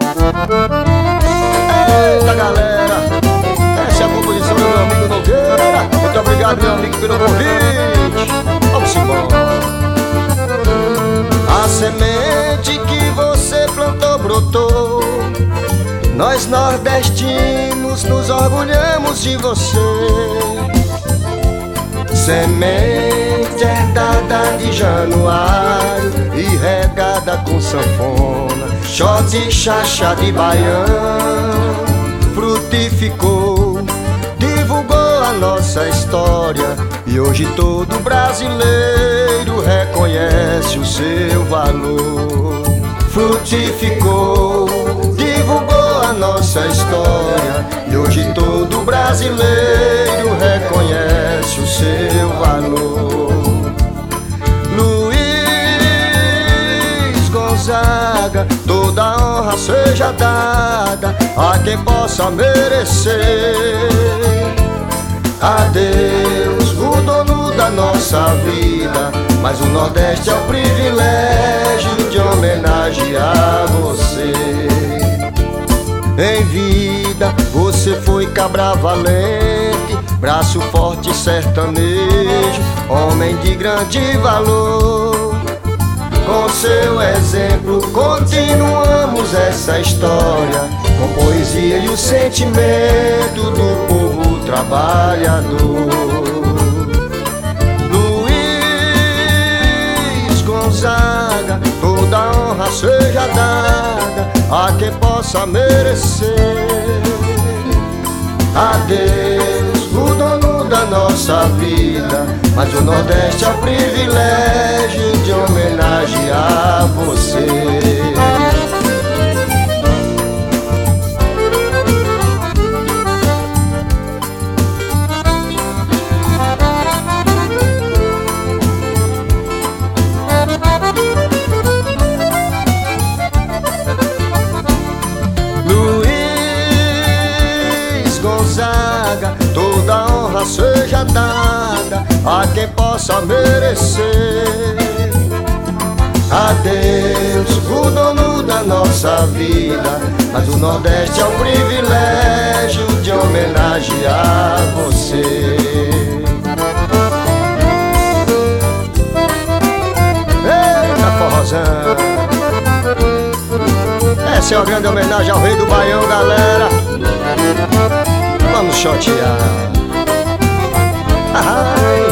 Eita galera, essa é a composição do meu amigo Nogueira. Muito obrigado, meu amigo, pelo convite. Vamos embora. A semente que você plantou brotou. Nós nordestinos nos orgulhamos de você. Semente herdada de Januário e regada com sanfona, shot e chachá de baião. Frutificou, divulgou a nossa história e hoje todo brasileiro reconhece o seu valor. Frutificou, divulgou a nossa história e hoje todo brasileiro reconhece o seu valor. Luiz Gonzaga, toda honra seja dada a quem possa merecer. Adeus, o dono da nossa vida, mas o Nordeste é o privilégio de homenagear você. Em vida você foi cabra valente, braço forte sertanejo, homem de grande valor. Com seu exemplo continuamos essa história, com poesia e o sentimento do povo trabalhador. Luiz Gonzaga, toda honra seja dada a quem possa merecer. Adeus, o dono da nossa vida, mas o Nordeste é o privilégio de homenagear você. Toda honra seja dada a quem possa merecer. Adeus, o dono da nossa vida, mas o Nordeste é o privilégio de homenagear você. Eita forrozão, essa é uma grande homenagem ao rei do Baião, galera. Vamos chotear. Ai.